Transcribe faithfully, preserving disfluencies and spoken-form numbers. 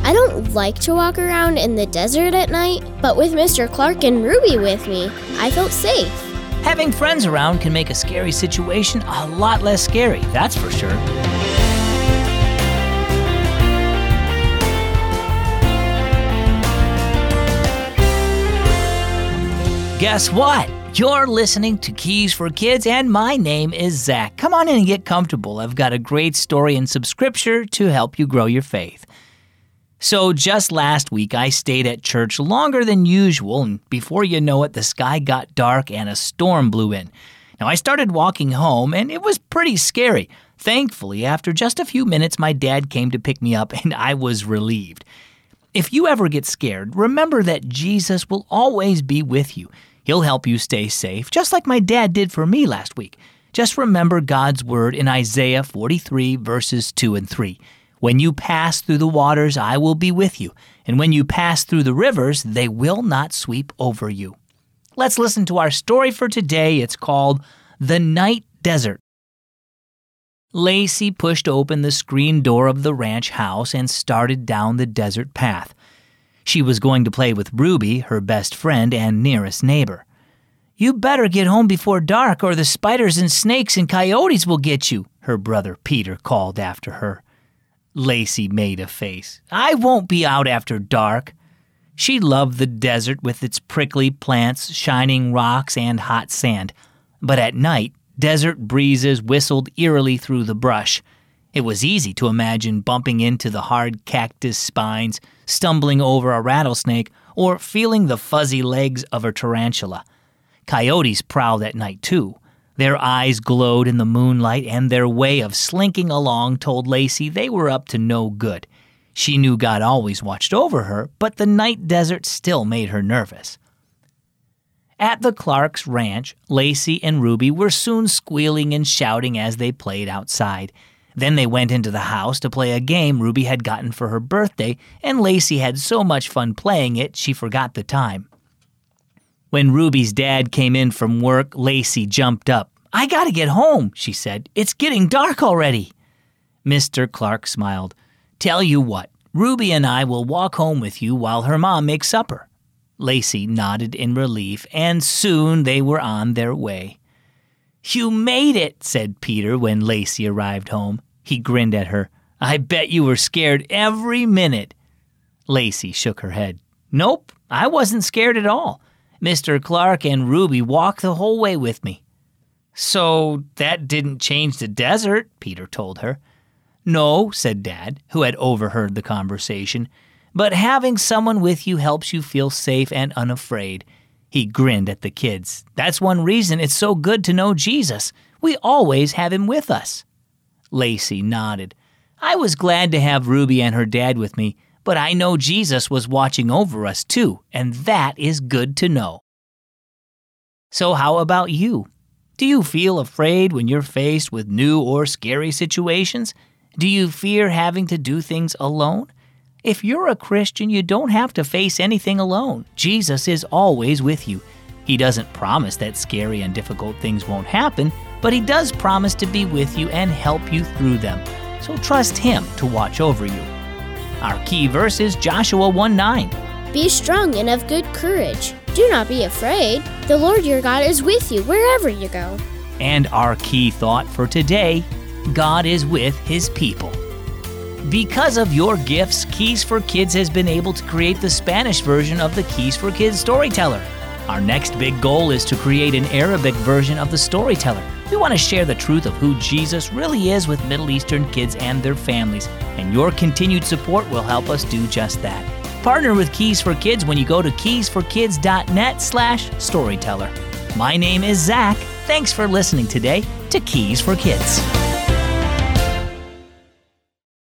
I don't like to walk around in the desert at night, but with Mister Clark and Ruby with me, I felt safe. Having friends around can make a scary situation a lot less scary, that's for sure. Guess what? You're listening to Keys for Kids, and my name is Zach. Come on in and get comfortable. I've got a great story and some scripture to help you grow your faith. So just last week, I stayed at church longer than usual, and before you know it, the sky got dark and a storm blew in. Now, I started walking home, and it was pretty scary. Thankfully, after just a few minutes, my dad came to pick me up, and I was relieved. If you ever get scared, remember that Jesus will always be with you. He'll help you stay safe, just like my dad did for me last week. Just remember God's word in Isaiah forty-three, verses two and three. When you pass through the waters, I will be with you. And when you pass through the rivers, they will not sweep over you. Let's listen to our story for today. It's called The Night Desert. Lacey pushed open the screen door of the ranch house and started down the desert path. She was going to play with Ruby, her best friend and nearest neighbor. "You better get home before dark or the spiders and snakes and coyotes will get you," her brother Peter called after her. Lacey made a face. "I won't be out after dark." She loved the desert with its prickly plants, shining rocks, and hot sand. But at night, desert breezes whistled eerily through the brush. It was easy to imagine bumping into the hard cactus spines, stumbling over a rattlesnake, or feeling the fuzzy legs of a tarantula. Coyotes prowled at night, too. Their eyes glowed in the moonlight, and their way of slinking along told Lacey they were up to no good. She knew God always watched over her, but the night desert still made her nervous. At the Clark's ranch, Lacey and Ruby were soon squealing and shouting as they played outside. Then they went into the house to play a game Ruby had gotten for her birthday, and Lacey had so much fun playing it she forgot the time. When Ruby's dad came in from work, Lacey jumped up. "I gotta get home," she said. "It's getting dark already." Mister Clark smiled. "Tell you what, Ruby and I will walk home with you while her mom makes supper." Lacey nodded in relief, and soon they were on their way. "You made it," said Peter when Lacey arrived home. He grinned at her. "I bet you were scared every minute." Lacey shook her head. "Nope, I wasn't scared at all. Mister Clark and Ruby walked the whole way with me." "So that didn't change the desert," Peter told her. "No," said Dad, who had overheard the conversation, "but having someone with you helps you feel safe and unafraid." He grinned at the kids. "That's one reason it's so good to know Jesus. We always have him with us." Lacey nodded. "I was glad to have Ruby and her dad with me, but I know Jesus was watching over us too, and that is good to know." So how about you? Do you feel afraid when you're faced with new or scary situations? Do you fear having to do things alone? If you're a Christian, you don't have to face anything alone. Jesus is always with you. He doesn't promise that scary and difficult things won't happen, but he does promise to be with you and help you through them. So trust him to watch over you. Our key verse is Joshua one nine. "Be strong and of good courage. Do not be afraid. The Lord your God is with you wherever you go." And our key thought for today, God is with his people. Because of your gifts, Keys for Kids has been able to create the Spanish version of the Keys for Kids Storyteller. Our next big goal is to create an Arabic version of the Storyteller. We want to share the truth of who Jesus really is with Middle Eastern kids and their families, and your continued support will help us do just that. Partner with Keys for Kids when you go to keys for kids dot net slash storyteller. My name is Zach. Thanks for listening today to Keys for Kids.